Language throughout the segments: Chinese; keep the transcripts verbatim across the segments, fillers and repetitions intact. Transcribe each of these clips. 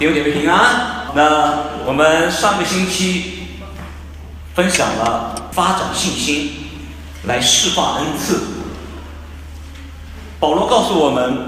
弟兄姐妹平安。那我们上个星期分享了发展信心来释放恩赐。保罗告诉我们，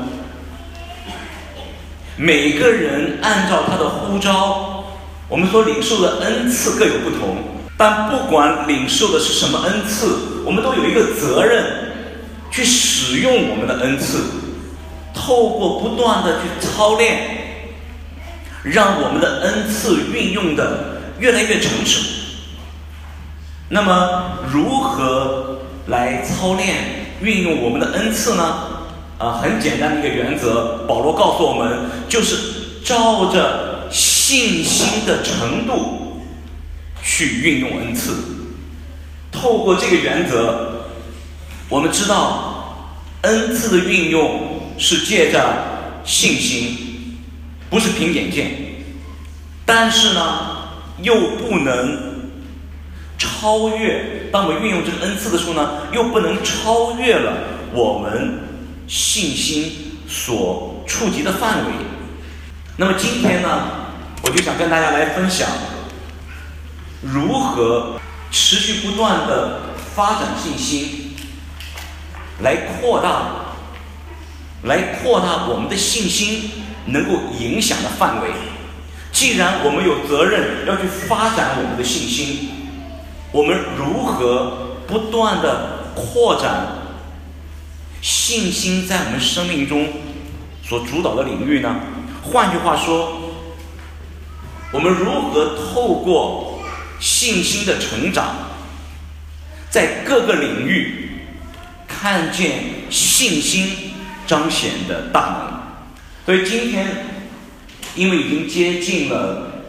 每个人按照他的呼召，我们所领受的恩赐各有不同，但不管领受的是什么恩赐，我们都有一个责任去使用我们的恩赐，透过不断的去操练，让我们的恩赐运用的越来越成熟。那么如何来操练运用我们的恩赐呢？啊，很简单的一个原则，保罗告诉我们，就是照着信心的程度去运用恩赐。透过这个原则，我们知道恩赐的运用是借着信心，不是凭眼见，但是呢又不能超越，当我们运用这个恩赐的时候呢，又不能超越了我们信心所触及的范围。那么今天呢，我就想跟大家来分享如何持续不断的发展信心，来扩大来扩大我们的信心能够影响的范围。既然我们有责任要去发展我们的信心，我们如何不断的扩展信心在我们生命中所主导的领域呢？换句话说，我们如何透过信心的成长，在各个领域看见信心彰显的大能。所以今天因为已经接近了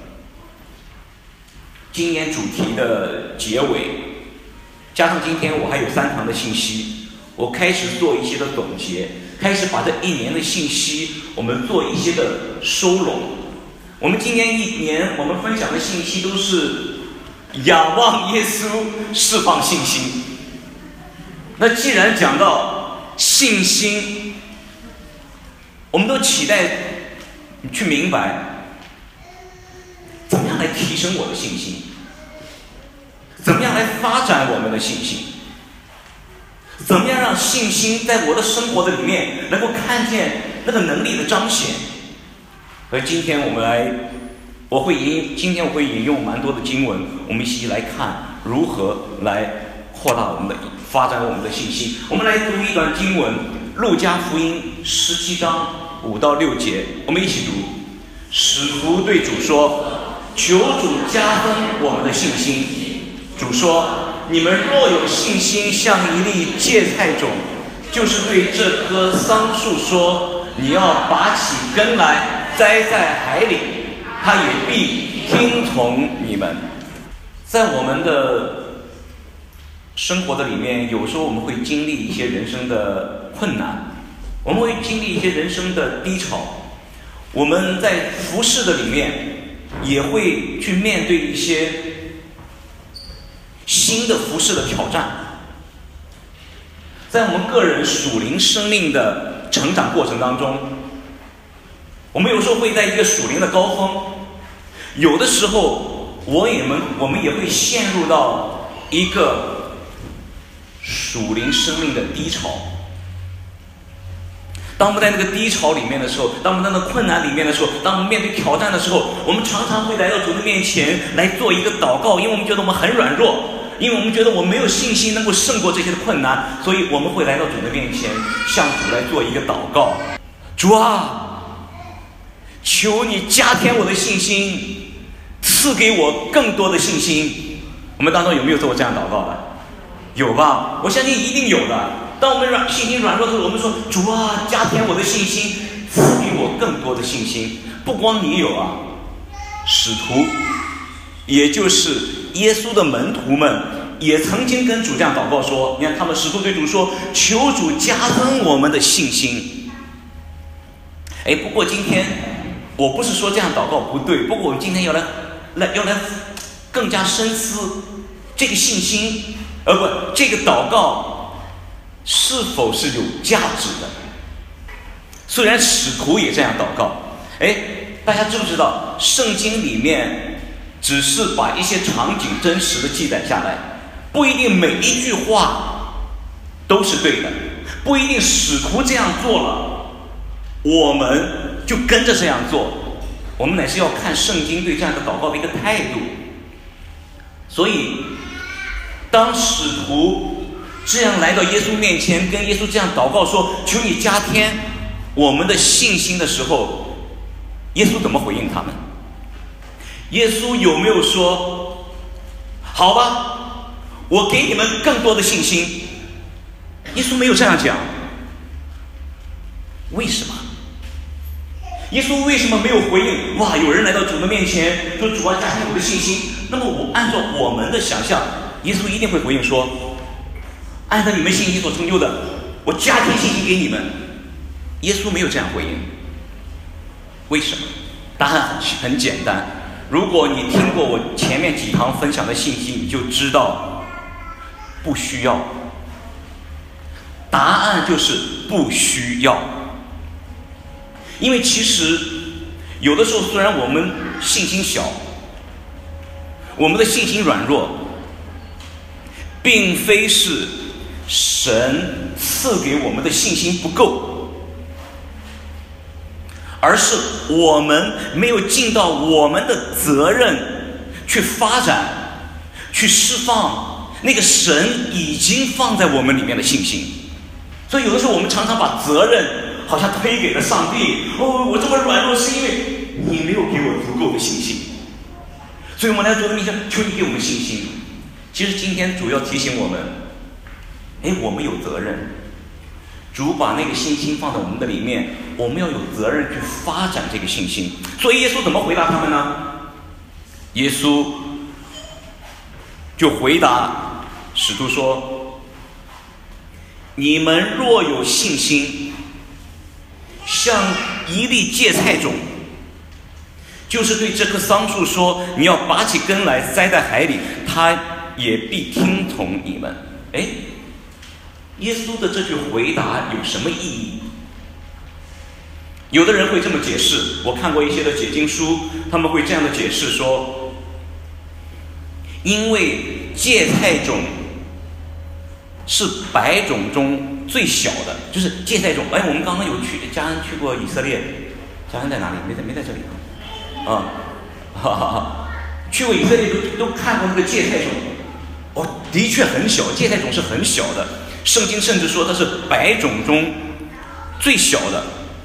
今年主题的结尾，加上今天我还有三堂的信息，我开始做一些的总结，开始把这一年的信息我们做一些的收拢。我们今年一年我们分享的信息都是仰望耶稣，释放信心。那既然讲到信心，我们都期待去明白怎么样来提升我的信心，怎么样来发展我们的信心，怎么样让信心在我的生活的里面能够看见那个能力的彰显。所以今天我们来我会引今天我会引用蛮多的经文，我们一起来看如何来扩大我们的发展我们的信心。我们来读一段经文，路加福音十七章五到六节，我们一起读。使徒对主说，求主加增我们的信心。主说，你们若有信心像一粒芥菜种，就是对这棵桑树说，你要拔起根来栽在海里，它也必听从你们。在我们的生活的里面，有时候我们会经历一些人生的困难，我们会经历一些人生的低潮，我们在服事的里面也会去面对一些新的服事的挑战。在我们个人属灵生命的成长过程当中，我们有时候会在一个属灵的高峰，有的时候我也们我们也会陷入到一个属灵生命的低潮。当我们在那个低潮里面的时候，当我们在那个困难里面的时候，当我们面对挑战的时候，我们常常会来到主的面前来做一个祷告，因为我们觉得我们很软弱，因为我们觉得我们没有信心能够胜过这些的困难，所以我们会来到主的面前，向主来做一个祷告。主啊，求你加添我的信心，赐给我更多的信心。我们当中有没有做过这样祷告的？有吧？我相信一定有的。当我们软信心软弱的时候，我们说，主啊，加添我的信心，赐给我更多的信心。不光你有啊，使徒也就是耶稣的门徒们也曾经跟主这样祷告说，你看他们使徒对主说，求主加增我们的信心。哎，不过今天我不是说这样祷告不对，不过我们今天要来来要来更加深思这个信心，呃不，这个祷告是否是有价值的。虽然使徒也这样祷告，哎， 大家知不知道，圣经里面只是把一些场景真实的记载下来，不一定每一句话都是对的，不一定使徒这样做了，我们就跟着这样做。我们乃是要看圣经对这样的祷告的一个态度。所以当使徒这样来到耶稣面前，跟耶稣这样祷告说，求你加添我们的信心的时候，耶稣怎么回应他们？耶稣有没有说，好吧，我给你们更多的信心？耶稣没有这样讲。为什么？耶稣为什么没有回应？哇，有人来到主的面前说，主啊，加添我的信心。那么我按照我们的想象，耶稣一定会回应说，按照你们信心所成就的，我加添信心给你们。耶稣没有这样回应。为什么？答案很很简单。如果你听过我前面几堂分享的信息，你就知道不需要。答案就是不需要。因为其实有的时候，虽然我们信心小，我们的信心软弱，并非是神赐给我们的信心不够，而是我们没有尽到我们的责任去发展，去释放那个神已经放在我们里面的信心。所以有的时候我们常常把责任好像推给了上帝。哦，我这么软弱是因为你没有给我足够的信心。所以我们来主的面前，求你给我们信心。其实今天主要提醒我们，哎，我们有责任。主把那个信心放在我们的里面，我们要有责任去发展这个信心。所以耶稣怎么回答他们呢？耶稣就回答使徒说，你们若有信心，像一粒芥菜种，就是对这棵桑树说，你要拔起根来栽在海里，它也必听从你们。哎，耶稣的这句回答有什么意义？有的人会这么解释，我看过一些的解经书，他们会这样的解释说，因为芥菜种是百种中最小的，就是芥菜种。哎，我们刚刚有去嘉恩去过以色列，嘉恩在哪里？没在没在这里啊？哈哈哈，去过以色列都都看过那个芥菜种，哦，的确很小，芥菜种是很小的。圣经甚至说它是百种中最小的。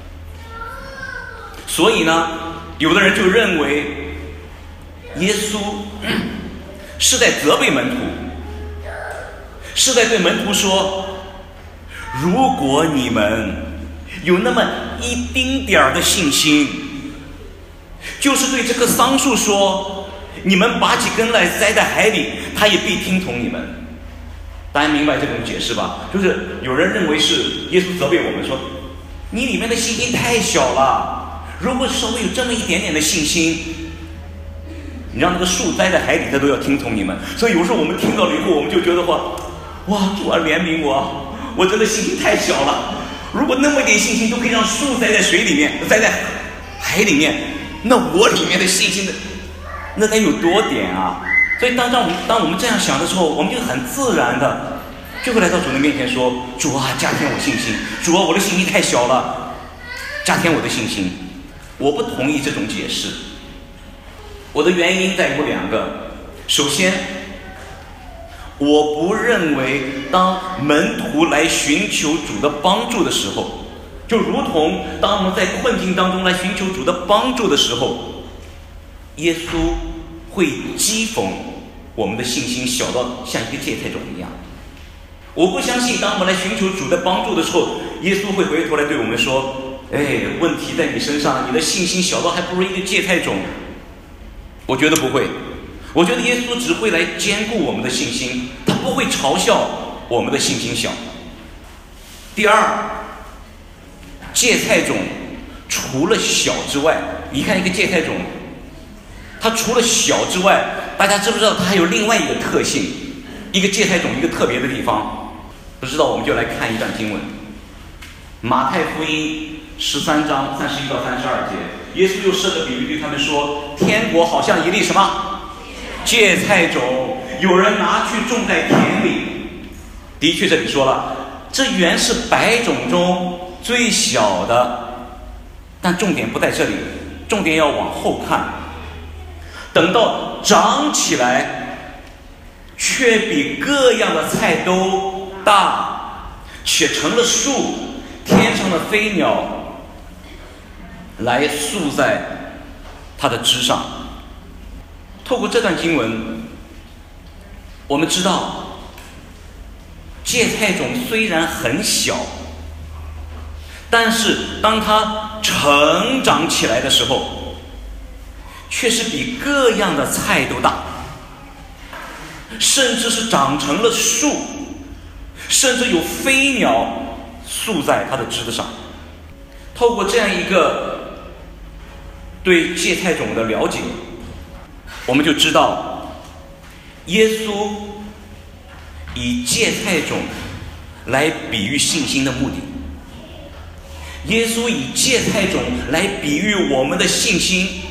所以呢，有的人就认为耶稣是在责备门徒，是在对门徒说，如果你们有那么一丁点儿的信心，就是对这棵桑树说，你们拔起根来栽在海里，它也必听从你们。大家明白这种解释吧？就是有人认为是耶稣责备我们说，你里面的信心太小了，如果稍微有这么一点点的信心，你让那个树栽在海里，它都要听从你们。所以有时候我们听到了以后，我们就觉得话，哇，主啊怜悯我，我真的信心太小了。如果那么一点信心都可以让树栽在水里面，栽在海里面，那我里面的信心的那该有多点啊！所以当当我们当我们这样想的时候，我们就很自然的就会来到主的面前说，主啊，加添我信心。主啊，我的信心太小了，加添我的信心。我不同意这种解释，我的原因在于两个。首先，我不认为当门徒来寻求主的帮助的时候，就如同当我们在困境当中来寻求主的帮助的时候，耶稣会讥讽我们的信心小到像一个芥菜种一样。我不相信当我们来寻求主的帮助的时候，耶稣会回头来对我们说，哎，问题在你身上，你的信心小到还不如一个芥菜种。我觉得不会，我觉得耶稣只会来兼顾我们的信心，他不会嘲笑我们的信心小。第二，芥菜种除了小之外，你看一个芥菜种，它除了小之外，大家知不知道它还有另外一个特性？一个芥菜种一个特别的地方，不知道我们就来看一段经文，马太福音十三章三十一到三十二节。 耶稣又设个比喻对他们说，天国好像一粒什么芥菜种，有人拿去种在田里。的确这里说了，这原是百种中最小的，但重点不在这里，重点要往后看，等到长起来，却比各样的菜都大，且成了树，天上的飞鸟来宿在它的枝上。透过这段经文，我们知道芥菜种虽然很小，但是当它成长起来的时候，却是比各样的菜都大，甚至是长成了树，甚至有飞鸟宿在它的枝子上。透过这样一个对芥菜种的了解，我们就知道耶稣以芥菜种来比喻信心的目的。耶稣以芥菜种来比喻我们的信心，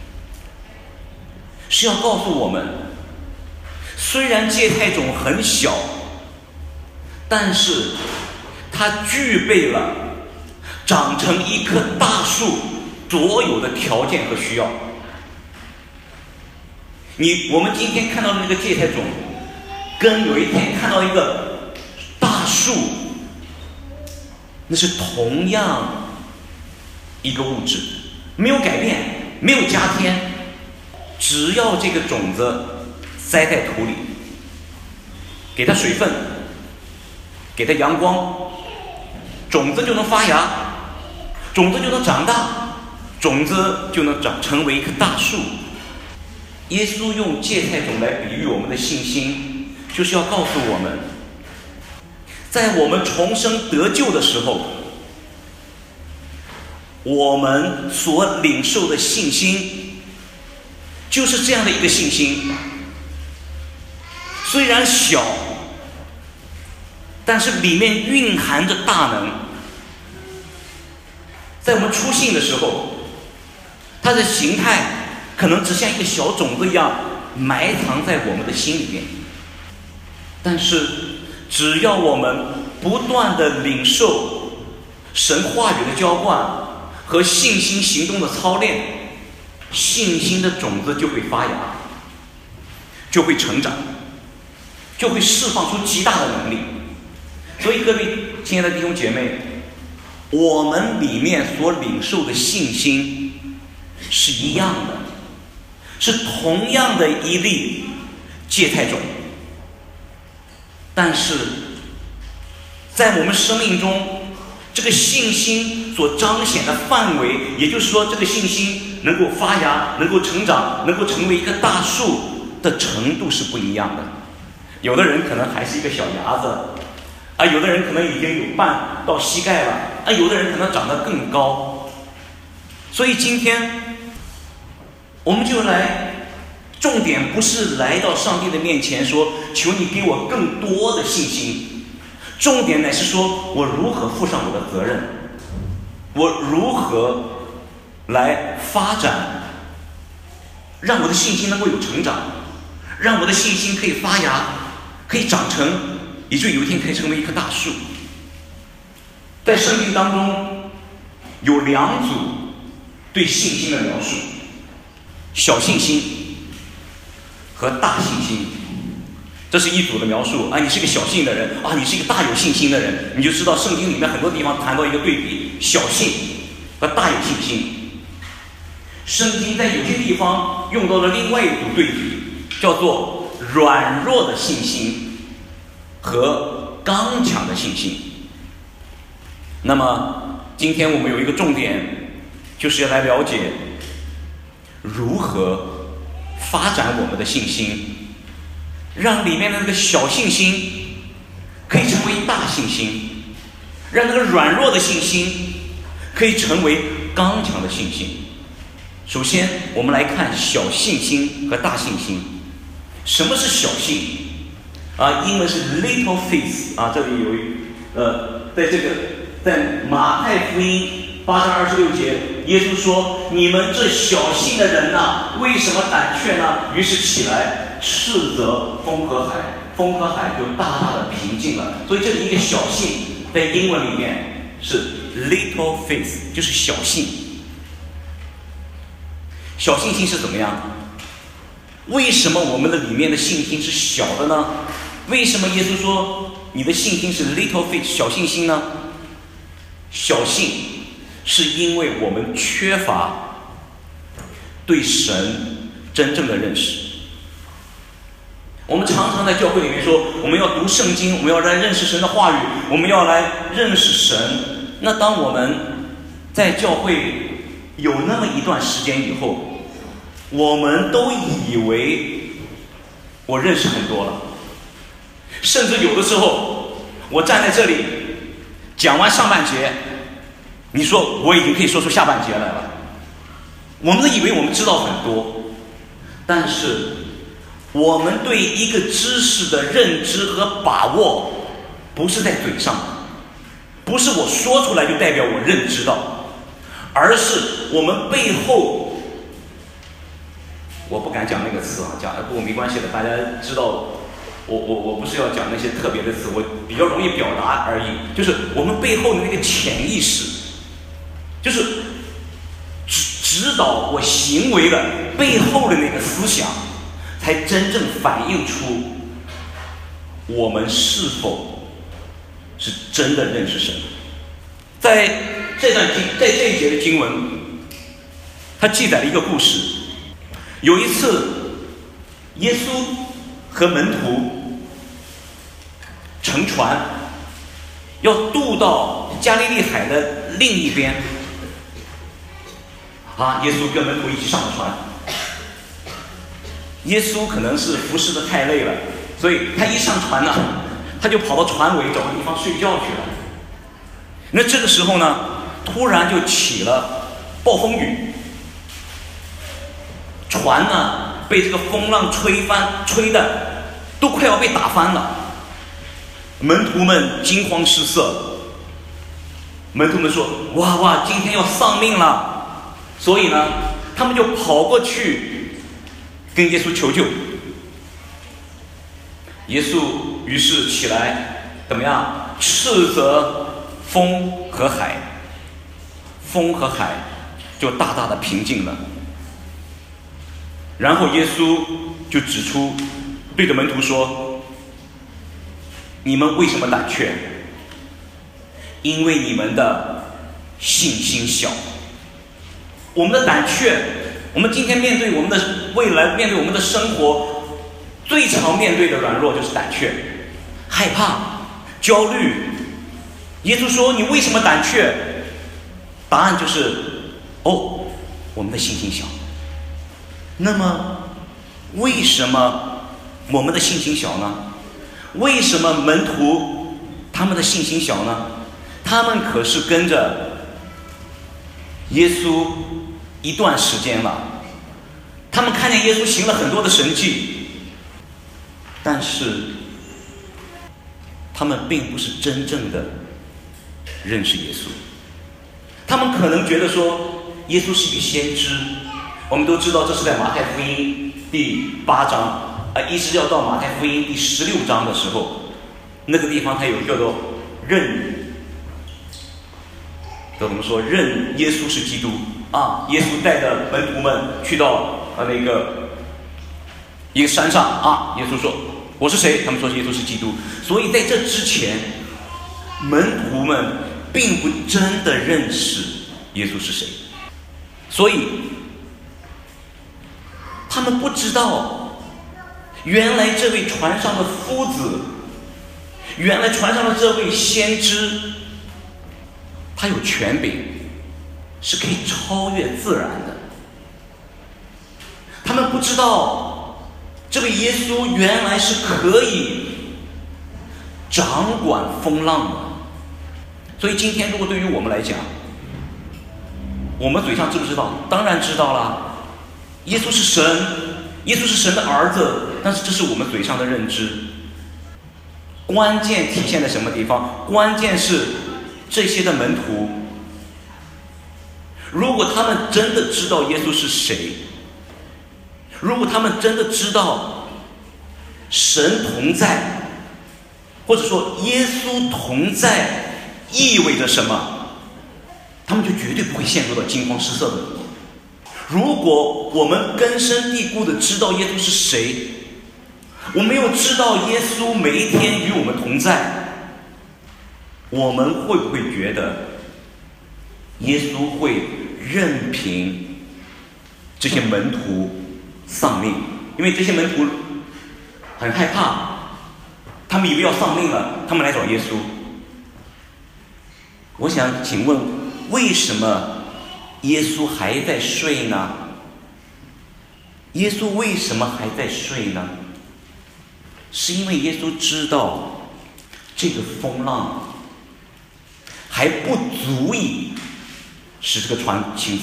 是要告诉我们，虽然芥菜种很小，但是它具备了长成一棵大树所有的条件和需要。你我们今天看到的那个芥菜种，跟有一天看到一个大树，那是同样一个物质，没有改变，没有加添，只要这个种子栽在土里，给它水分，给它阳光，种子就能发芽，种子就能长大，种子就能长成为一棵大树。耶稣用芥菜种来比喻我们的信心，就是要告诉我们，在我们重生得救的时候，我们所领受的信心就是这样的一个信心，虽然小，但是里面蕴含着大能。在我们初信的时候，它的形态可能只像一个小种子一样埋藏在我们的心里面，但是只要我们不断的领受神话语的浇灌和信心行动的操练，信心的种子就会发芽，就会成长，就会释放出极大的能力。所以各位亲爱的弟兄姐妹，我们里面所领受的信心是一样的，是同样的一粒芥菜种，但是在我们生命中，这个信心所彰显的范围，也就是说这个信心能够发芽，能够成长，能够成为一棵大树的程度是不一样的。有的人可能还是一个小芽子啊，有的人可能已经有半到膝盖了啊，有的人可能长得更高。所以今天我们就来，重点不是来到上帝的面前说求你给我更多的信心，重点乃是说我如何负上我的责任，我如何来发展，让我的信心能够有成长，让我的信心可以发芽，可以长成，以至于有一天可以成为一棵大树。在圣经当中有两组对信心的描述，小信心和大信心。这是一组的描述啊，你是个小信的人啊，你是一个大有信心的人，你就知道圣经里面很多地方谈到一个对比，小信和大有信心。圣经在有些地方用到了另外一组对比，叫做软弱的信心和刚强的信心。那么今天我们有一个重点，就是要来了解如何发展我们的信心，让里面的那个小信心可以成为大信心，让那个软弱的信心可以成为刚强的信心。首先我们来看小信心和大信心。什么是小信啊？英文是 little faith 啊，这里有呃，在这个在马太福音八章二十六节， 耶稣说：“你们这小信的人呐，为什么胆怯呢？”于是起来斥责风和海，风和海就大大的平静了。所以这里一个小信，在英文里面是 little faith， 就是小信。小信心是怎么样？为什么我们的里面的信心是小的呢？为什么耶稣说你的信心是 little faith 小信心呢？小信是因为我们缺乏对神真正的认识。我们常常在教会里面说，我们要读圣经，我们要来认识神的话语，我们要来认识神。那当我们在教会有那么一段时间以后，我们都以为我认识很多了，甚至有的时候我站在这里讲完上半节，你说我已经可以说出下半节来了。我们都以为我们知道很多，但是我们对一个知识的认知和把握不是在嘴上，不是我说出来就代表我认知到，而是我们背后，我不敢讲那个词啊，讲不过没关系的，大家知道我我我不是要讲那些特别的词，我比较容易表达而已。就是我们背后的那个潜意识，就是指指导我行为的背后的那个思想，才真正反映出我们是否是真的认识神。在这段经，在这一节的经文，它记载了一个故事。有一次，耶稣和门徒乘船要渡到加利利海的另一边，啊，耶稣跟门徒一起上了船。耶稣可能是服侍的太累了，所以他一上船呢，他就跑到船尾找个地方睡觉去了。那这个时候呢，突然就起了暴风雨，船呢被这个风浪吹翻，吹的都快要被打翻了。门徒们惊慌失色，门徒们说：“哇哇，今天要丧命了！”所以呢，他们就跑过去跟耶稣求救。耶稣于是起来，怎么样？斥责风和海，风和海就大大的平静了。然后耶稣就指出，对着门徒说：“你们为什么胆怯？因为你们的信心小。”我们的胆怯，我们今天面对我们的未来，面对我们的生活，最常面对的软弱就是胆怯、害怕、焦虑。耶稣说：“你为什么胆怯？”答案就是：哦，我们的信心小。那么，为什么我们的信心小呢？为什么门徒他们的信心小呢？他们可是跟着耶稣一段时间了，他们看见耶稣行了很多的神迹，但是他们并不是真正的认识耶稣。他们可能觉得说耶稣是一个先知，我们都知道这是在马太福音第八章，呃，一直要到马太福音第十六章的时候，那个地方它有叫做认，叫怎么说？认耶稣是基督啊！耶稣带着门徒们去到呃那个一个山上啊，耶稣说：“我是谁？”他们说耶稣是基督。所以在这之前，门徒们并不真的认识耶稣是谁，所以他们不知道，原来这位船上的夫子，原来船上的这位先知，他有权柄，是可以超越自然的。他们不知道，这位耶稣原来是可以掌管风浪的。所以今天如果对于我们来讲，我们嘴上知不知道？当然知道了。耶稣是神，耶稣是神的儿子，但是这是我们嘴上的认知。关键体现在什么地方？关键是这些的门徒， 如果他们真的知道耶稣是谁，如果他们真的知道神同在，或者说耶稣同在意味着什么，他们就绝对不会陷入到惊慌失色的里面。如果我们根深蒂固的知道耶稣是谁，我们又知道耶稣每一天与我们同在，我们会不会觉得耶稣会任凭这些门徒丧命？因为这些门徒很害怕，他们以为要丧命了，他们来找耶稣。我想请问，为什么耶稣还在睡呢？耶稣为什么还在睡呢？是因为耶稣知道这个风浪还不足以使这个船倾覆。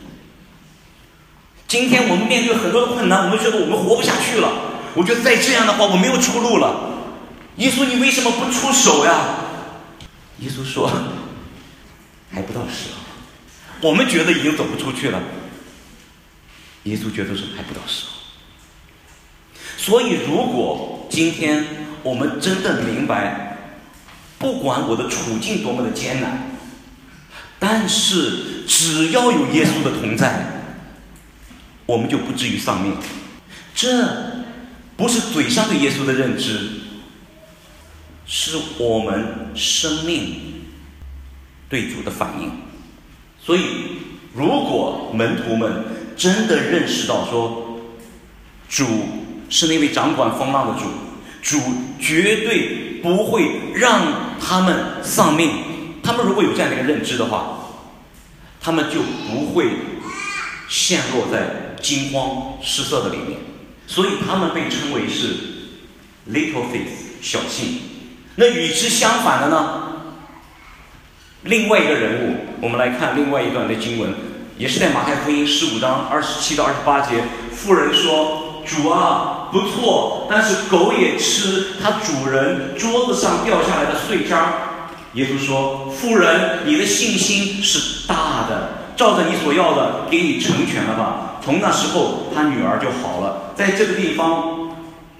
今天我们面对很多的困难，我们觉得我们活不下去了，我觉得再这样的话我没有出路了。耶稣，你为什么不出手呀？耶稣说，还不到时候。我们觉得已经走不出去了，耶稣觉得是还不到时候。所以如果今天我们真的明白，不管我的处境多么的艰难，但是只要有耶稣的同在，我们就不至于丧命。这不是嘴上对耶稣的认知，是我们生命对主的反应。所以如果门徒们真的认识到说，主是那位掌管风浪的主，主绝对不会让他们丧命，他们如果有这样的一个认知的话，他们就不会陷落在惊慌失色的里面。所以他们被称为是 little faith 小信。那与之相反的呢，另外一个人物，我们来看另外一段的经文，也是在马太福音十五章二十七到二十八节。妇人说，主啊，不错，但是狗也吃它主人桌子上掉下来的碎渣。耶稣说，妇人，你的信心是大的，照着你所要的给你成全了吧。从那时候他女儿就好了。在这个地方，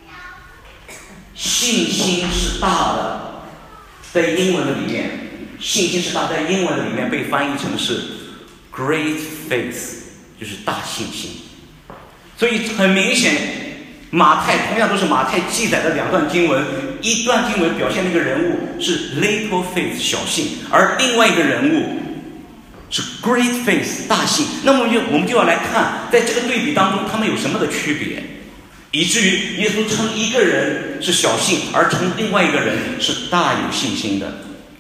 信心是大的，在英文的里面，信心是大，在英文的里面被翻译成是 great faith， 就是大信心。所以很明显，马太同样都是马太记载的两段经文，一段经文表现的一个人物是 little faith 小信，而另外一个人物是 great faith 大信。那么我们就我们就要来看，在这个对比当中他们有什么的区别，以至于耶稣称一个人是小信，而称另外一个人是大有信心的。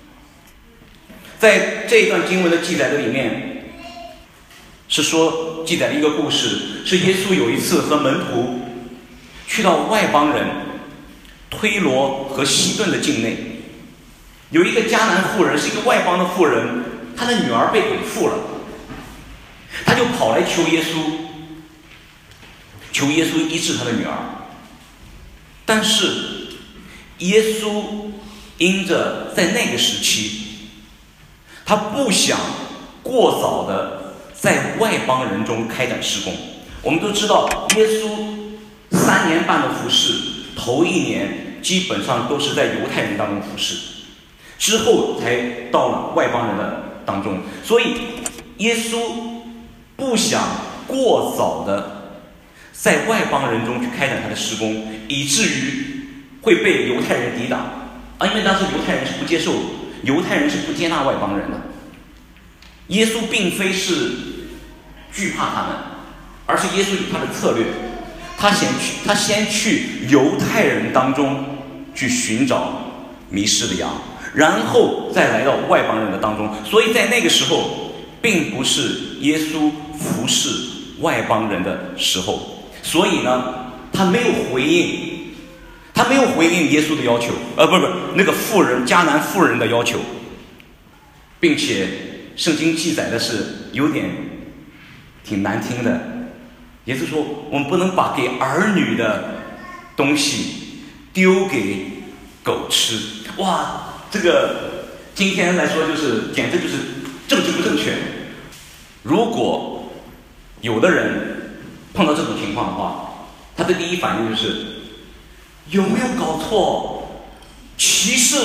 在这一段经文的记载的里面，是说记载了一个故事，是耶稣有一次和门徒去到外邦人推罗和西顿的境内，有一个迦南妇人，是一个外邦的妇人，她的女儿被鬼附了，她就跑来求耶稣，求耶稣医治她的女儿。但是耶稣因着在那个时期，他不想过早的在外邦人中开展事工。我们都知道，耶稣三年半的服侍，头一年基本上都是在犹太人当中服侍，之后才到了外邦人的当中。所以耶稣不想过早的在外邦人中去开展他的事工，以至于会被犹太人抵挡啊！因为当时犹太人是不接受，犹太人是不接纳外邦人的。耶稣并非是惧怕他们，而是耶稣有他的策略，他先去，他先去犹太人当中去寻找迷失的羊，然后再来到外邦人的当中。所以在那个时候，并不是耶稣服侍外邦人的时候，所以呢，他没有回应，他没有回应耶稣的要求，呃，不是不是那个妇人迦南妇人的要求，并且圣经记载的是有点挺难听的。耶稣说，我们不能把给儿女的东西丢给狗吃。哇，这个今天来说就是简直就是政治不正确。 如果有的人碰到这种情况的话，他的第一反应就是有没有搞错？歧视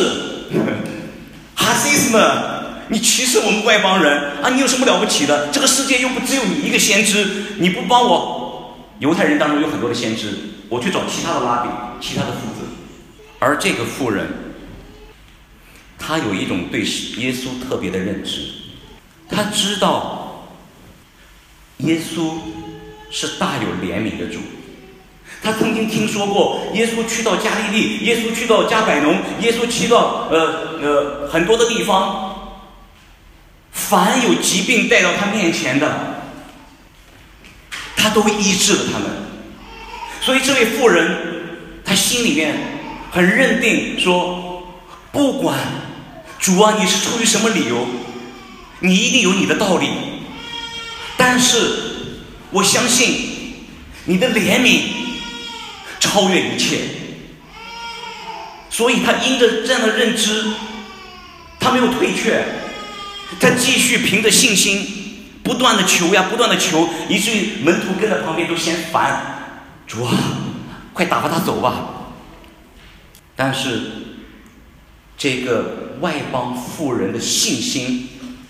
，racism， 你歧视我们外邦人啊？你有什么了不起的？这个世界又不只有你一个先知，你不帮我，犹太人当中有很多的先知，我去找其他的拉比，其他的父子。而这个妇人，她有一种对耶稣特别的认知，她知道耶稣是大有怜悯的主。他曾经听说过耶稣去到加利利，耶稣去到加百农，耶稣去到呃呃很多的地方，凡有疾病带到他面前的，他都医治了他们。所以这位妇人，她心里面很认定说，不管主啊你是出于什么理由，你一定有你的道理，但是我相信你的怜悯超越一切。所以他因着这样的认知，他没有退却，他继续凭着信心不断的求呀不断的求，以至于门徒跟在旁边都嫌烦，主啊快打发他走吧。但是这个外邦妇人的信心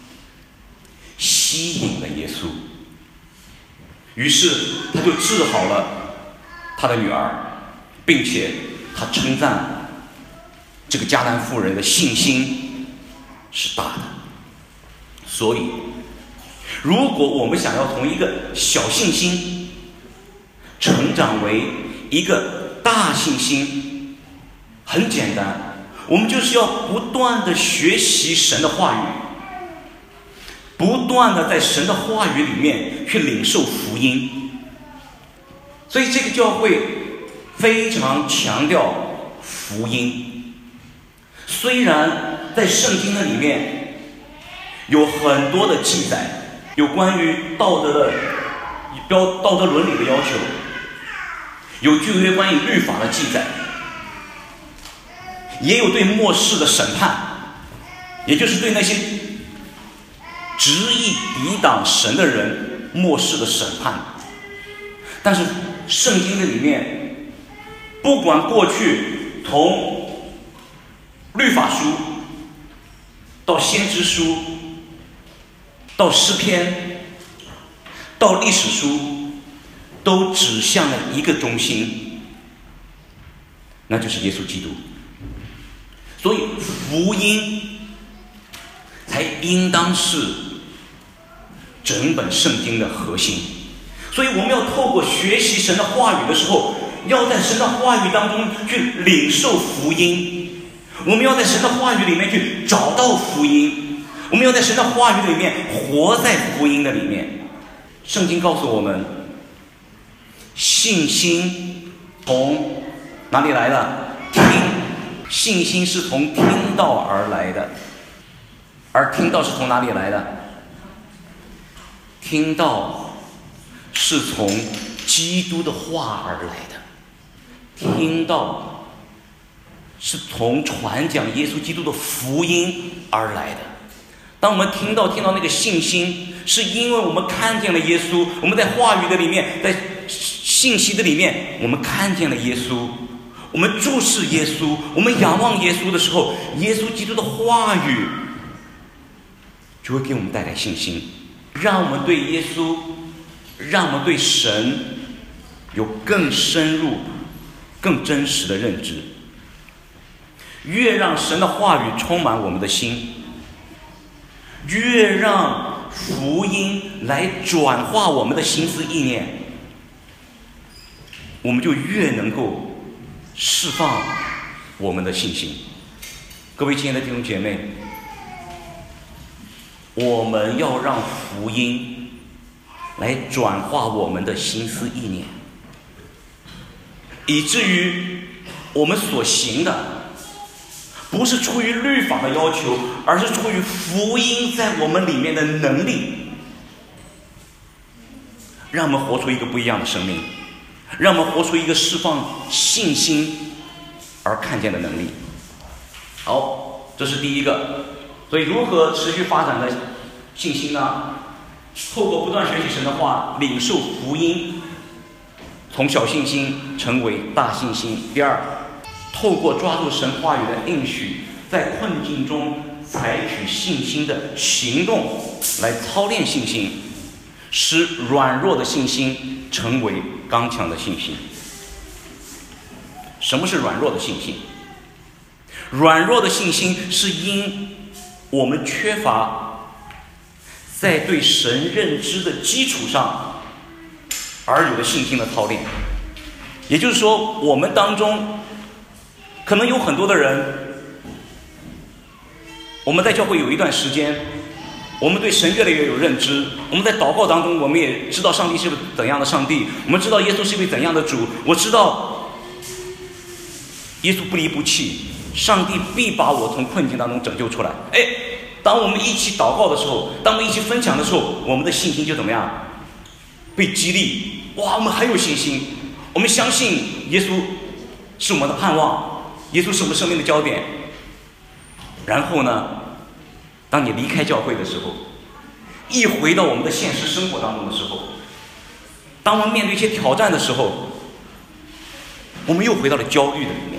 吸引了耶稣，于是他就治好了他的女儿，并且他称赞这个迦南妇人的信心是大的。所以如果我们想要从一个小信心成长为一个大信心，很简单，我们就是要不断的学习神的话语，不断的在神的话语里面去领受福音。所以这个教会非常强调福音。虽然在圣经的里面有很多的记载，有关于道德的标道德伦理的要求，有旧约关于律法的记载，也有对末世的审判，也就是对那些执意抵挡神的人末世的审判。但是圣经的里面，不管过去从律法书到先知书到诗篇到历史书，都指向了一个中心，那就是耶稣基督。所以福音才应当是整本圣经的核心。所以我们要透过学习神的话语的时候，要在神的话语当中去领受福音，我们要在神的话语里面去找到福音，我们要在神的话语里面活在福音的里面。圣经告诉我们，信心从哪里来的？听。信心是从听道而来的，而听道是从哪里来的？听道是从基督的话而来的，听道是从传讲耶稣基督的福音而来的。当我们听到听到那个信心，是因为我们看见了耶稣，我们在话语的里面，在信息的里面，我们看见了耶稣，我们注视耶稣，我们仰望耶稣的时候，耶稣基督的话语就会给我们带来信心，让我们对耶稣，让我们对神有更深入更真实的认知。越让神的话语充满我们的心，越让福音来转化我们的心思意念，我们就越能够释放我们的信心。各位亲爱的弟兄姐妹，我们要让福音来转化我们的心思意念，以至于我们所行的不是出于律法的要求，而是出于福音在我们里面的能力，让我们活出一个不一样的生命，让我们活出一个释放信心而看见的能力。好，这是第一个。所以如何持续发展的信心呢？ 透过不断学习神的话，领受福音，从小信心成为大信心。第二，透过抓住神话语的应许，在困境中采取信心的行动来操练信心，使软弱的信心成为刚强的信心。什么是软弱的信心？软弱的信心是因我们缺乏在对神认知的基础上而有的信心的操练。也就是说，我们当中可能有很多的人，我们在教会有一段时间，我们对神越来越有认知，我们在祷告当中，我们也知道上帝是个怎样的上帝，我们知道耶稣是一位怎样的主，我知道耶稣不离不弃，上帝必把我从困境当中拯救出来。哎，当我们一起祷告的时候，当我们一起分享的时候，我们的信心就怎么样？被激励。哇，我们很有信心，我们相信耶稣是我们的盼望，耶稣是我们生命的焦点。然后呢，当你离开教会的时候，一回到我们的现实生活当中的时候，当我们面对一些挑战的时候，我们又回到了焦虑的里面。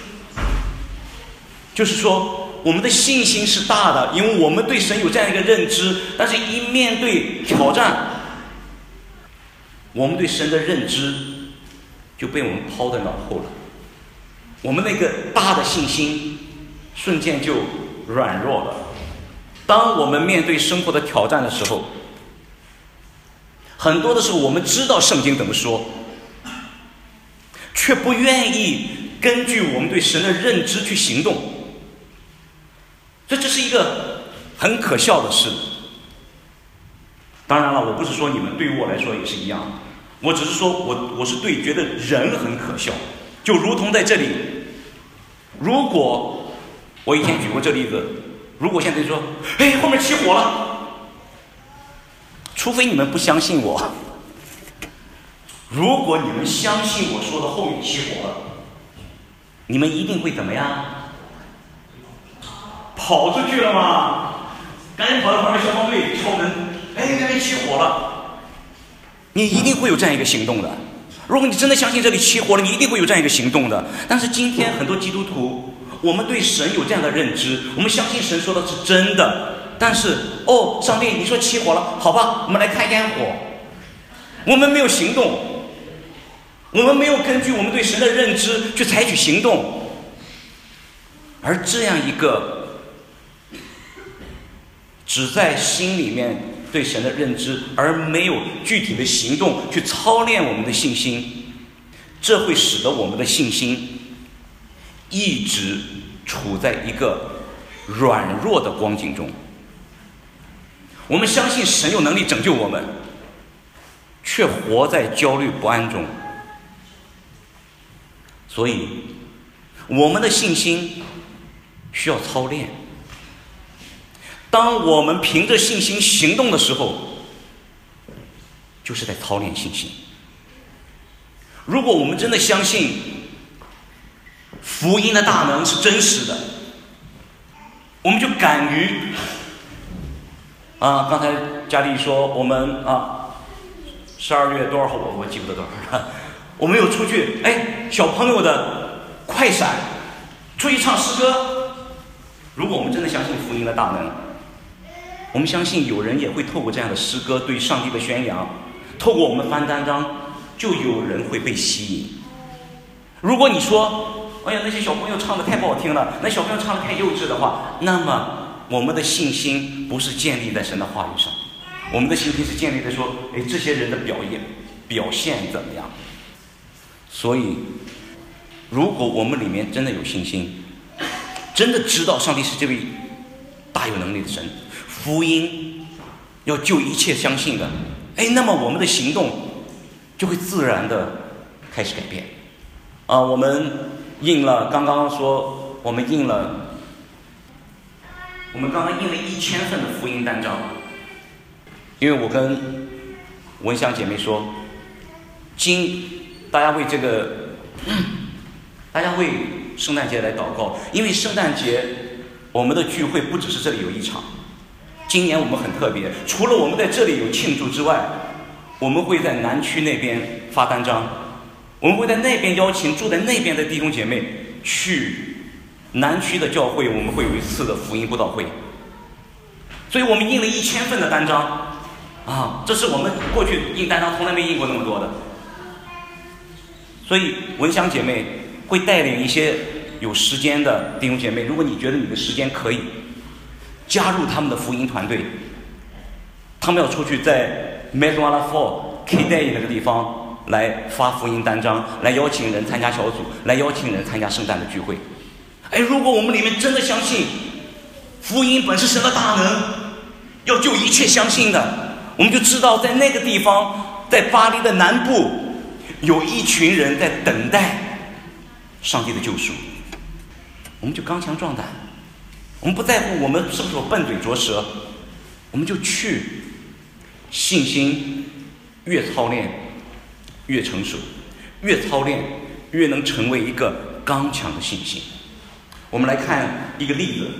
就是说，我们的信心是大的，因为我们对神有这样一个认知，但是一面对挑战，我们对神的认知就被我们抛在脑后了，我们那个大的信心瞬间就软弱了。当我们面对生活的挑战的时候，很多的时候我们知道圣经怎么说，却不愿意根据我们对神的认知去行动。这这是一个很可笑的事。当然了，我不是说你们，对于我来说也是一样，我只是说我我是对觉得人很可笑。就如同在这里，如果我以前举过这例子，如果现在说，哎，后面起火了，除非你们不相信我，如果你们相信我说的后面起火了，你们一定会怎么样？跑出去了吗？赶紧跑到旁边消防队敲门，哎，那边起火了。你一定会有这样一个行动的。如果你真的相信这里起火了，你一定会有这样一个行动的。但是今天很多基督徒，我们对神有这样的认知，我们相信神说的是真的，但是哦，上帝，你说起火了，好吧，我们来看烟火。我们没有行动，我们没有根据我们对神的认知去采取行动，而这样一个只在心里面对神的认知，而没有具体的行动去操练我们的信心，这会使得我们的信心一直处在一个软弱的光景中。我们相信神有能力拯救我们，却活在焦虑不安中。所以我们的信心需要操练。当我们凭着信心行动的时候，就是在操练信心。如果我们真的相信福音的大能是真实的，我们就敢于啊，刚才佳丽说我们啊，十二月多少号我我记不得多少了，我们有出去哎小朋友的快闪，出去唱诗歌。如果我们真的相信福音的大能，我们相信有人也会透过这样的诗歌对上帝的宣扬，透过我们翻单张，就有人会被吸引。如果你说哎呀，那些小朋友唱的太不好听了，那小朋友唱的太幼稚的话，那么我们的信心不是建立在神的话语上，我们的信心是建立在说，哎，这些人的表演表现怎么样。所以如果我们里面真的有信心，真的知道上帝是这位大有能力的神，福音要救一切相信的，哎，那么我们的行动就会自然的开始改变。啊，我们印了，刚刚说我们印了，我们刚刚印了一千份的福音单张，因为我跟文香姐妹说，今大家为这个，大家为圣诞节来祷告，因为圣诞节我们的聚会不只是这里有一场， 今年我们很特别，除了我们在这里有庆祝之外，我们会在南区那边发单张，我们会在那边邀请住在那边的弟兄姐妹去南区的教会，我们会有一次的福音布道会。所以我们印了一千份的单张啊，这是我们过去印单张从来没印过那么多的。所以文香姐妹会带领一些有时间的弟兄姐妹，如果你觉得你的时间可以加入他们的福音团队，他们要出去在 Meswala Fall K Day 那个地方来发福音单张，来邀请人参加小组，来邀请人参加圣诞的聚会。哎，如果我们里面真的相信福音本是神的大能，要救一切相信的，我们就知道在那个地方，在巴黎的南部有一群人在等待上帝的救赎，我们就刚强壮胆，我们不在乎我们是不是笨嘴拙舌，我们就去，信心越操练越成熟，越操练越能成为一个刚强的信心。我们来看一个例子，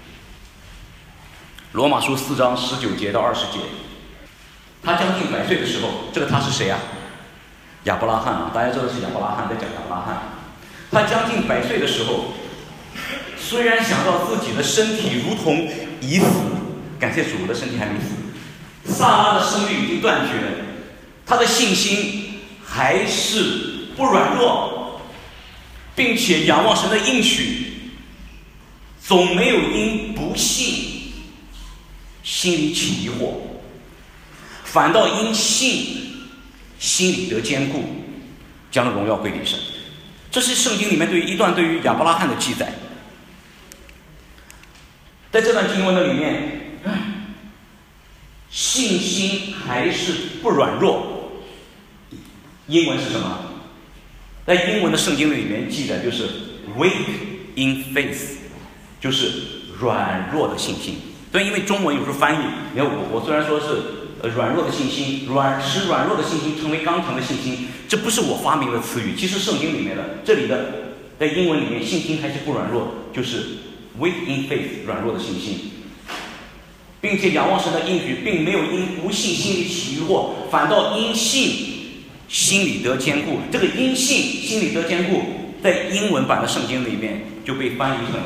罗马书四章十九节到二十节。他将近百岁的时候，这个他是谁啊？亚伯拉罕啊，大家知道是亚伯拉罕，在讲亚伯拉罕。他将近百岁的时候，虽然想到自己的身体如同已死，感谢主，我的身体还没死，撒拉的生育已经断绝，他的信心还是不软弱，并且仰望神的应许，总没有因不信心里起疑惑，反倒因信心里得坚固，将荣耀归给神。这是圣经里面对于一段对于亚伯拉罕的记载。在这段经文的里面，信心还是不软弱，英文是什么？在英文的圣经里面记载就是 weak in faith， 就是软弱的信心。对，因为中文有时候翻译，你看我我虽然说是呃软弱的信心，软使软弱的信心成为刚强的信心，这不是我发明的词语，其实圣经里面的这里的在英文里面信心还是不软弱，就是 weak in faith， 软弱的信心，并且仰望神的应许，并没有因不信心里起疑惑，反倒因信心里得坚固。这个因信心里得坚固，在英文版的圣经里面就被翻译成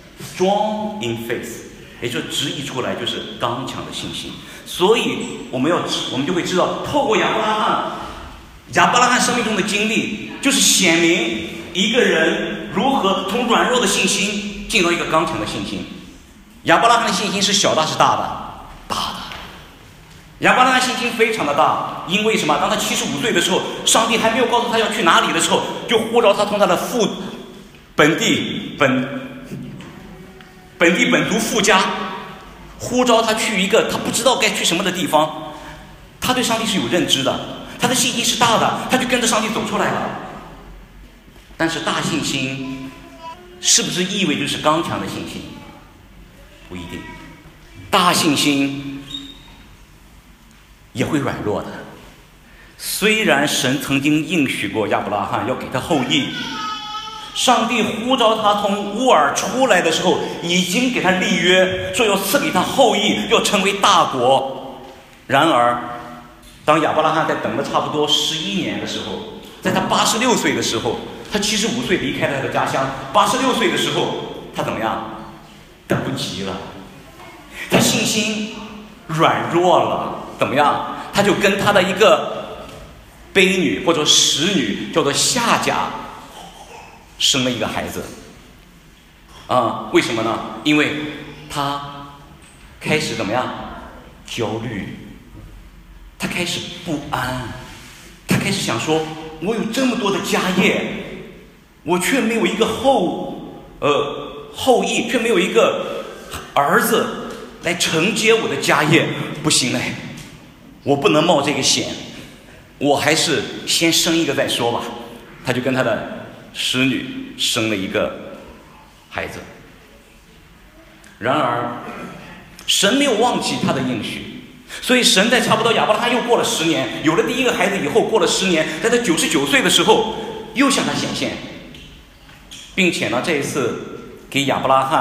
strong in faith， 也就直译出来就是刚强的信心。所以我们要我们就会知道，透过亚伯拉罕亚伯拉罕生命中的经历，就是显明一个人如何从软弱的信心进入一个刚强的信心。亚伯拉罕的信心是小大是大的？大的。亚伯拉罕信心非常的大，因为什么？当他七十五岁的时候，上帝还没有告诉他要去哪里的时候，就呼召他从他的父本地本本地本族父家，呼召他去一个他不知道该去什么的地方。他对上帝是有认知的，他的信心是大的，他就跟着上帝走出来了。但是大信心是不是意味着是刚强的信心？不一定。大信心也会软弱的。虽然神曾经应许过亚伯拉罕要给他后裔，上帝呼召他从乌尔出来的时候，已经给他立约，说要赐给他后裔，要成为大国。然而当亚伯拉罕在等了差不多十一年的时候，在他八十六岁的时候，他七十五岁离开了他的家乡，八十六岁的时候，他怎么样？等不及了，他信心软弱了，怎么样？他就跟他的一个卑女或者使女叫做夏甲生了一个孩子。啊、嗯，为什么呢？因为他开始怎么样？焦虑，他开始不安，他开始想说，我有这么多的家业，我却没有一个后呃后裔，却没有一个儿子来承接我的家业，不行嘞，我不能冒这个险，我还是先生一个再说吧。他就跟他的使女生了一个孩子。然而神没有忘记他的应许，所以神在差不多亚伯拉罕又过了十年，有了第一个孩子以后，过了十年，在他九十九岁的时候又向他显现，并且呢这一次给亚伯拉罕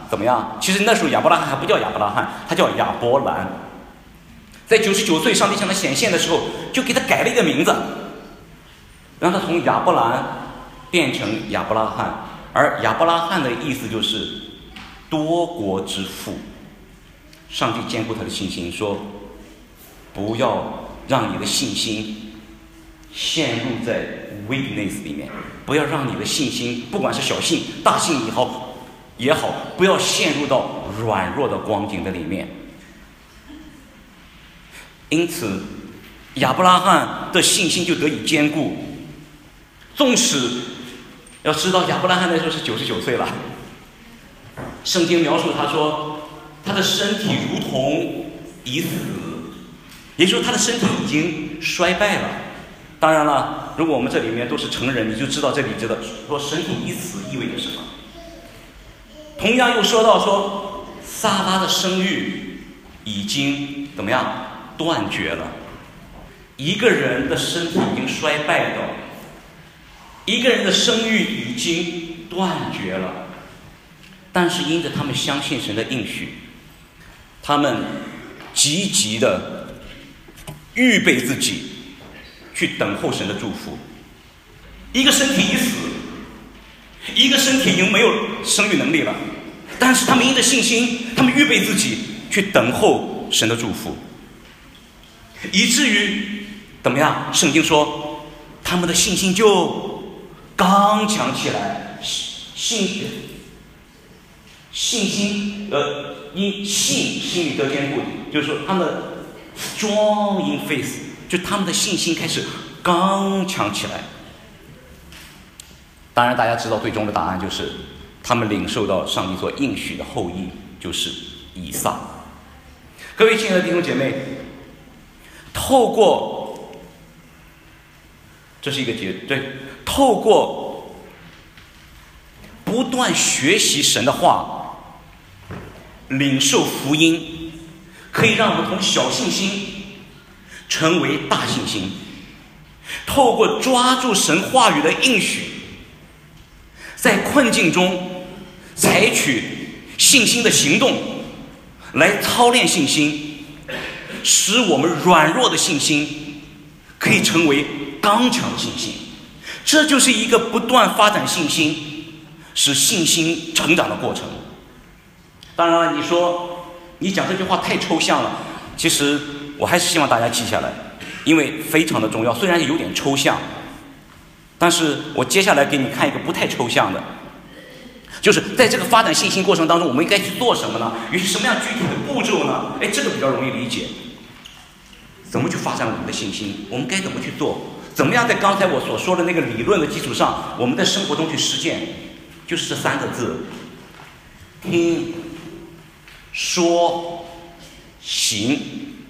怎么样？其实那时候亚伯拉罕还不叫亚伯拉罕，他叫亚伯兰。在九十九岁上帝向他显现的时候，就给他改了一个名字，让他从亚伯兰变成亚伯拉罕。而亚伯拉罕的意思就是多国之父。上帝兼顾他的信心，说不要让你的信心陷入在 weakness 里面，不要让你的信心，不管是小信大信也好也好，不要陷入到软弱的光景的里面。因此亚伯拉罕的信心就得以坚固。纵使要知道亚伯拉罕那时候是九十九岁了，圣经描述他说他的身体如同已死，也就是说他的身体已经衰败了。当然了，如果我们这里面都是成人，你就知道这里知道说身体已死意味着什么。同样又说到说撒拉的生育已经怎么样断绝了。一个人的身体已经衰败到，一个人的生育已经断绝了，但是因着他们相信神的应许，他们积极的预备自己去等候神的祝福。一个身体已死，一个身体已经没有生育能力了，但是他们因着信心，他们预备自己去等候神的祝福，以至于怎么样？圣经说他们的信心就刚强起来。信信心呃因信心里得坚固，就是说他们 strong in faith， 就他们的信心开始刚强起来。当然大家知道最终的答案就是他们领受到上帝所应许的后裔，就是以撒。各位亲爱的弟兄姐妹，透过这是一个结对，透过不断学习神的话，领受福音，可以让我们从小信心成为大信心。透过抓住神话语的应许，在困境中采取信心的行动，来操练信心，使我们软弱的信心可以成为刚强的信心。这就是一个不断发展信心，使信心成长的过程。当然了，你说你讲这句话太抽象了，其实我还是希望大家记下来，因为非常的重要。虽然有点抽象，但是我接下来给你看一个不太抽象的，就是在这个发展信心过程当中，我们应该去做什么呢？有什么样具体的步骤呢？哎，这个比较容易理解。怎么去发展我们的信心？我们该怎么去做？怎么样在刚才我所说的那个理论的基础上，我们在生活中去实践？就是这三个字：听、说、行。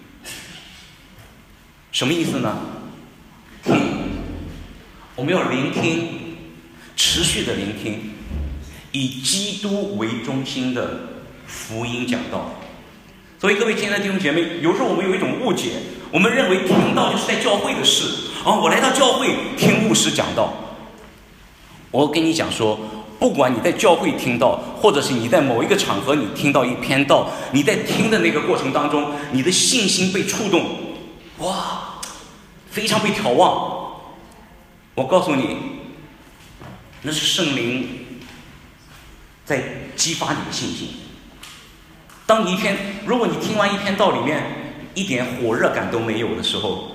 什么意思呢？听，我们要聆听，持续的聆听，以基督为中心的福音讲道。所以各位亲爱的弟兄姐妹，有时候我们有一种误解，我们认为听道就是在教会的事啊，我来到教会听牧师讲道。我跟你讲说，不管你在教会听到，或者是你在某一个场合你听到一篇道，你在听的那个过程当中，你的信心被触动，哇，非常被挑旺。我告诉你，那是圣灵在激发你的信心。当你一篇，如果你听完一篇道里面一点火热感都没有的时候，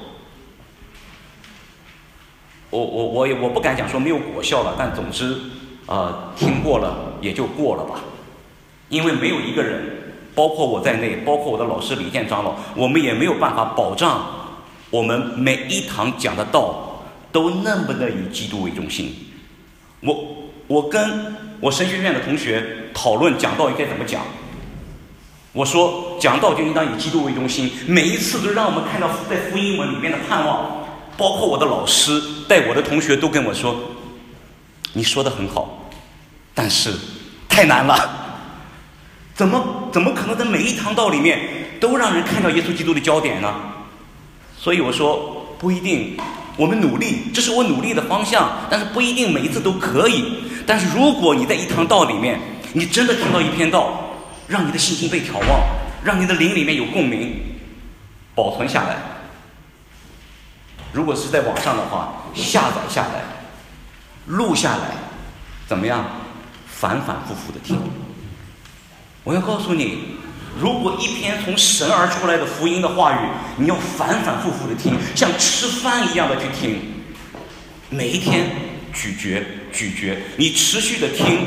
我我我我不敢讲说没有果效了，但总之呃，听过了也就过了吧。因为没有一个人，包括我在内，包括我的老师李健长老，我们也没有办法保障我们每一堂讲的道都那么的以基督为中心。我我跟我神学院的同学讨论讲道应该怎么讲，我说讲道就应当以基督为中心，每一次都让我们看到在福音文里面的盼望。包括我的老师带我的同学都跟我说，你说的很好，但是太难了，怎么怎么可能在每一堂道里面都让人看到耶稣基督的焦点呢？所以我说不一定，我们努力，这是我努力的方向，但是不一定每一次都可以。但是如果你在一堂道里面， 你真的听到一篇道，让你的信心被挑旺，让你的灵里面有共鸣，保存下来。如果是在网上的话，下载下来，录下来，怎么样？反反复复的听。我要告诉你，如果一篇从神而出来的福音的话语，你要反反复复的听，像吃饭一样的去听，每一天咀嚼咀嚼，你持续的听，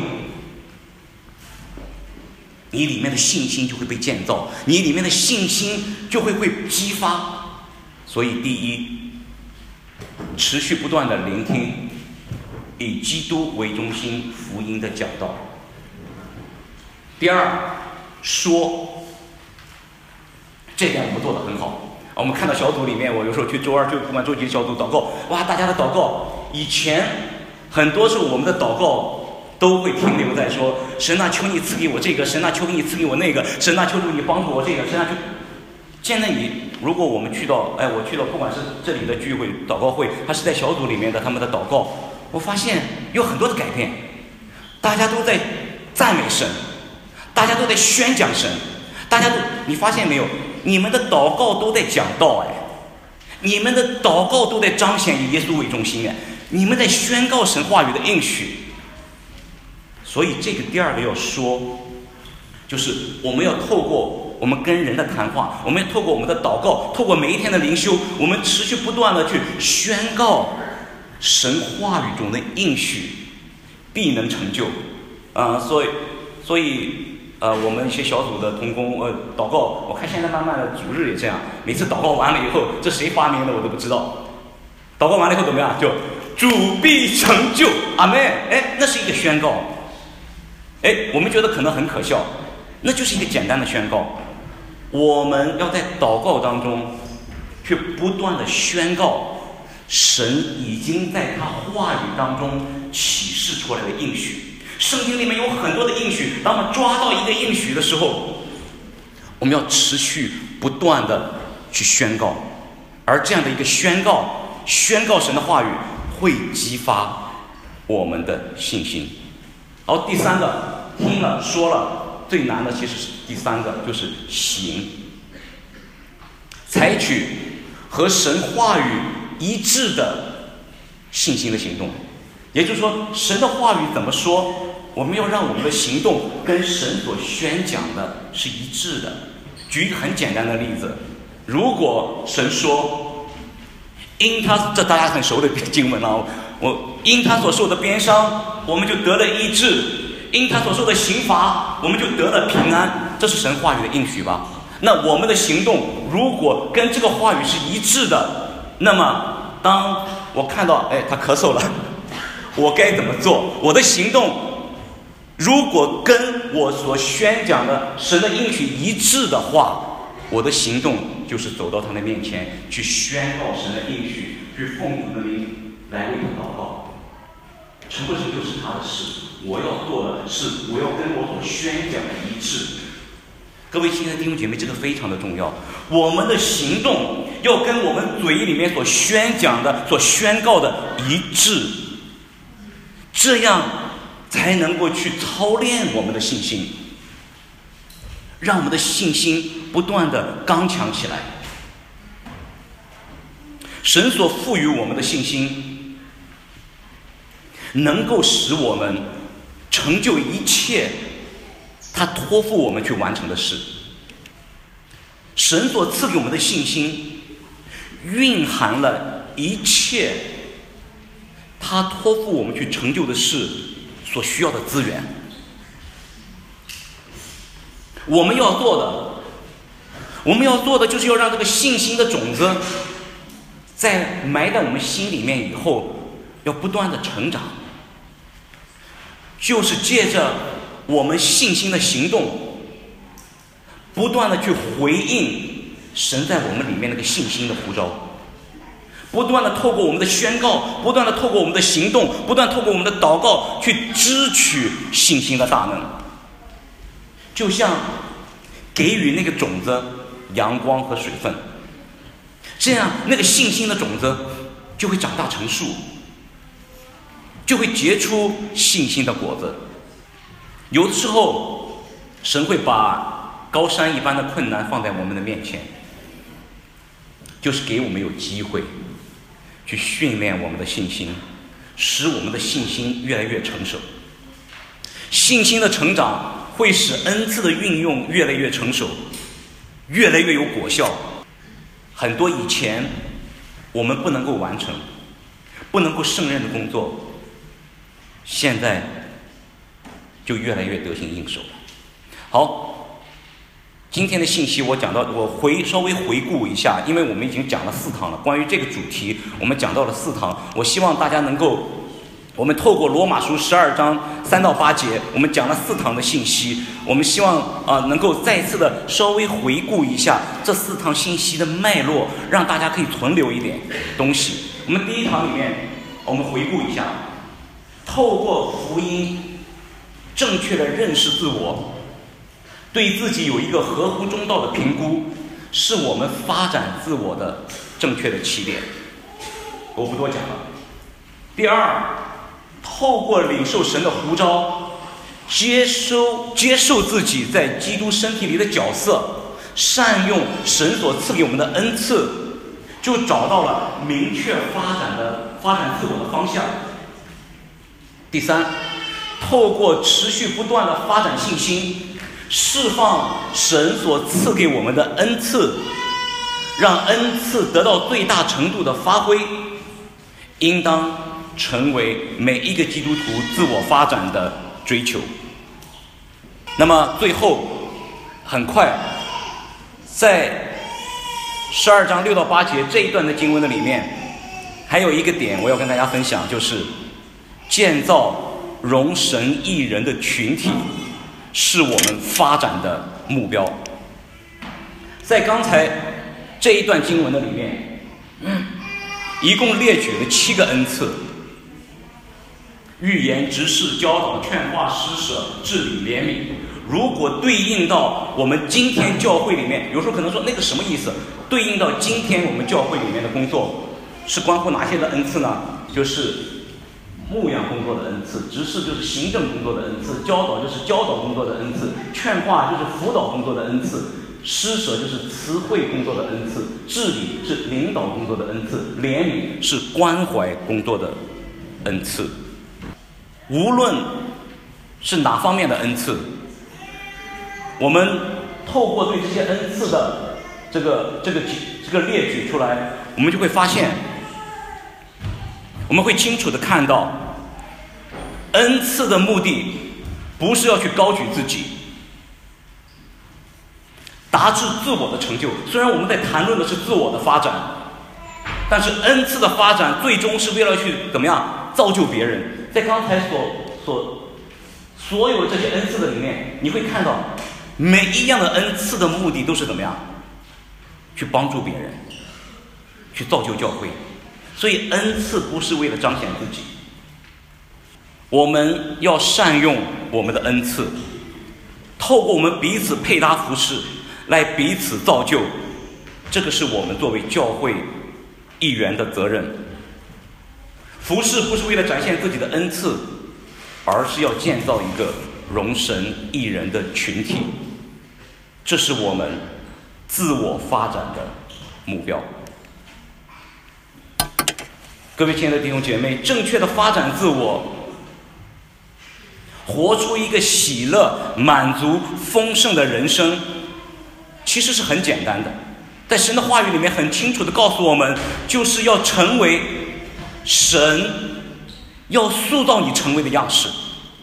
你里面的信心就会被建造，你里面的信心就会会激发。所以第一，持续不断的聆听以基督为中心福音的讲道。第二，说，这点我们做得很好。我们看到小组里面，我有时候去周二、周不管周几小组祷告，哇，大家的祷告，以前很多时候我们的祷告都会停留在说，神啊，求你赐给我这个，神啊，求你赐给我那个，神啊，求主你帮助我这个，神啊，求。现在你如果我们去到，哎，我去到不管是这里的聚会、祷告会，还是在小组里面的他们的祷告，我发现有很多的改变，大家都在赞美神，大家都在宣讲神，大家都，你发现没有？你们的祷告都在讲道，哎，你们的祷告都在彰显以耶稣为中心，哎，你们在宣告神话语的应许。所以这个第二个要说，就是我们要透过我们跟人的谈话，我们要透过我们的祷告，透过每一天的灵修，我们持续不断的去宣告神话语中的应许必能成就啊、呃！所以，所以呃，我们一些小组的同工呃祷告，我看现在慢慢的主日也这样，每次祷告完了以后，这谁发明的我都不知道。祷告完了以后怎么样？就主必成就，阿们！哎，那是一个宣告。哎，我们觉得可能很可笑，那就是一个简单的宣告。我们要在祷告当中去不断的宣告神已经在他话语当中启示出来的应许。圣经里面有很多的应许，当我们抓到一个应许的时候，我们要持续不断的去宣告，而这样的一个宣告宣告神的话语会激发我们的信心。然后第三个，听了说了，最难的其实是第三个，就是行，采取和神话语一致的信心的行动。也就是说，神的话语怎么说，我们要让我们的行动跟神所宣讲的是一致的。举一个很简单的例子，如果神说因他，这大家很熟的经文了，我因他所受的鞭伤我们就得了医治，因他所受的刑罚我们就得了平安，这是神话语的应许吧。那我们的行动如果跟这个话语是一致的，那么当我看到哎他咳嗽了，我该怎么做？我的行动如果跟我所宣讲的神的应许一致的话，我的行动就是走到他的面前去宣告神的应许，去奉主的名来为他祷告。成不成就是他的事，我要做的是我要跟我所宣讲的一致。各位亲爱的弟兄姐妹，这个非常的重要，我们的行动要跟我们嘴里面所宣讲的所宣告的一致，这样才能够去操练我们的信心，让我们的信心不断的刚强起来。神所赋予我们的信心能够使我们成就一切他托付我们去完成的事。神所赐给我们的信心蕴含了一切他托付我们去成就的事所需要的资源。我们要做的我们要做的就是要让这个信心的种子在埋在我们心里面以后要不断的成长，就是借着我们信心的行动不断的去回应神在我们里面那个信心的呼召，不断的透过我们的宣告，不断的透过我们的行动，不断透过我们的祷告去支取信心的大能，就像给予那个种子阳光和水分，这样那个信心的种子就会长大成树，就会结出信心的果子。 有的时候，神会把高山一般的困难放在我们的面前，就是给我们有机会去训练我们的信心，使我们的信心越来越成熟。信心的成长会使恩赐的运用越来越成熟，越来越有果效。很多以前我们不能够完成、不能够胜任的工作，现在就越来越得心应手了。好，今天的信息我讲到，我回稍微回顾一下，因为我们已经讲了四堂了，关于这个主题我们讲到了四堂，我希望大家能够，我们透过罗马书十二章三到八节，我们讲了四堂的信息，我们希望啊、呃、能够再次的稍微回顾一下这四堂信息的脉络，让大家可以存留一点东西。我们第一堂里面，我们回顾一下，透过福音正确的认识自我，对自己有一个合乎中道的评估，是我们发展自我的正确的起点。我不多讲了。第二，透过领受神的呼召，接收接受自己在基督身体里的角色，善用神所赐给我们的恩赐，就找到了明确发展的发展自我的方向。第三，透过持续不断的发展信心，释放神所赐给我们的恩赐，让恩赐得到最大程度的发挥，应当成为每一个基督徒自我发展的追求。那么最后，很快，在十二章六到八节这一段的经文的里面，还有一个点我要跟大家分享，就是建造容神益人的群体是我们发展的目标。在刚才这一段经文的里面，嗯，一共列举了七个恩赐：预言、执事、教导、劝化、施舍、治理、怜悯。如果对应到我们今天教会里面，有时候可能说那个什么意思？对应到今天我们教会里面的工作，是关乎哪些的恩赐呢？就是牧养工作的恩赐，执事就是行政工作的恩赐，教导就是教导工作的恩赐，劝化就是辅导工作的恩赐，施舍就是慈惠工作的恩赐，治理是领导工作的恩赐，怜悯是关怀工作的恩赐。无论是哪方面的恩赐，我们透过对这些恩赐的这个这个这个列举出来，我们就会发现，我们会清楚地看到，恩赐的目的不是要去高举自己，达至自我的成就。虽然我们在谈论的是自我的发展，但是恩赐的发展最终是为了去怎么样造就别人。在刚才所所所有这些恩赐的里面，你会看到每一样的恩赐的目的都是怎么样去帮助别人，去造就教会。所以恩赐不是为了彰显自己，我们要善用我们的恩赐，透过我们彼此配搭服侍来彼此造就，这个是我们作为教会一员的责任。服侍不是为了展现自己的恩赐，而是要建造一个容神益人的群体，这是我们自我发展的目标。各位亲爱的弟兄姐妹，正确的发展自我，活出一个喜乐、满足、丰盛的人生，其实是很简单的。在神的话语里面很清楚地告诉我们，就是要成为神要塑造你成为的样式，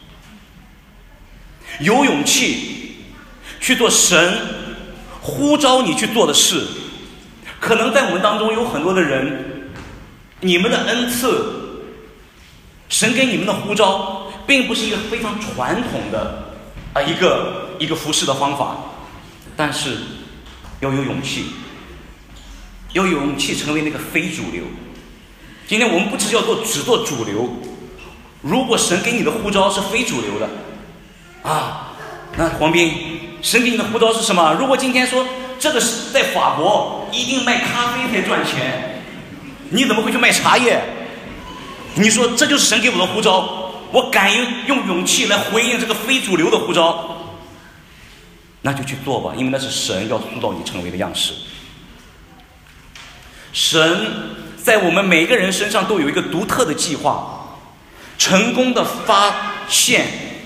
有勇气去做神呼召你去做的事。可能在我们当中有很多的人，你们的恩赐，神给你们的呼召并不是一个非常传统的啊一个一个服侍的方法，但是要有勇气，要有勇气成为那个非主流。今天我们不只要做只做主流，如果神给你的呼召是非主流的啊，那黄斌，神给你的呼召是什么？如果今天说这个是在法国一定卖咖啡才赚钱，你怎么会去卖茶叶？你说这就是神给我的呼召， 我敢用勇气来回应这个非主流的呼召，那就去做吧，因为那是神要塑造你成为的样式。神在我们每个人身上都有一个独特的计划，成功的发现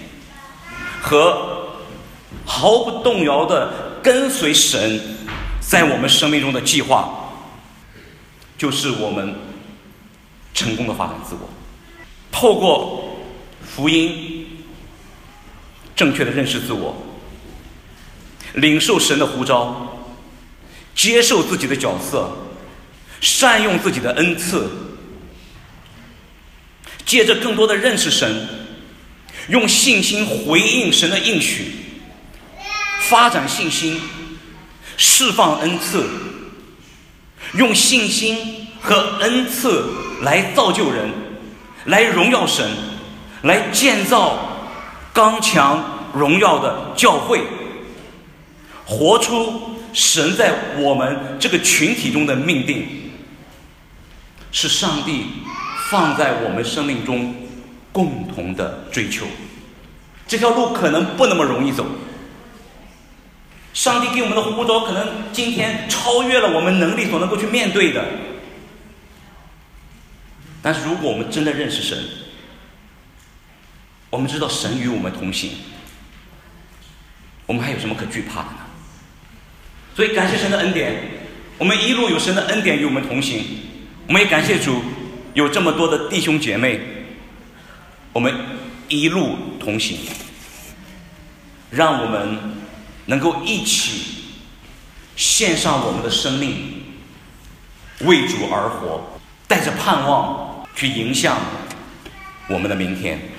和毫不动摇的跟随神在我们生命中的计划，就是我们成功的发展自我。透过福音正确的认识自我，领受神的呼召，接受自己的角色，善用自己的恩赐，借着更多的认识神，用信心回应神的应许，发展信心，释放恩赐，用信心和恩赐来造就人，来荣耀神，来建造刚强荣耀的教会，活出神在我们这个群体中的命定，是上帝放在我们生命中共同的追求。这条路可能不那么容易走，上帝给我们的呼召可能今天超越了我们能力所能够去面对的。但是如果我们真的认识神，我们知道神与我们同行，我们还有什么可惧怕的呢？所以感谢神的恩典，我们一路有神的恩典与我们同行。我们也感谢主有这么多的弟兄姐妹，我们一路同行，让我们能够一起献上我们的生命，为主而活，带着盼望去迎向我们的明天。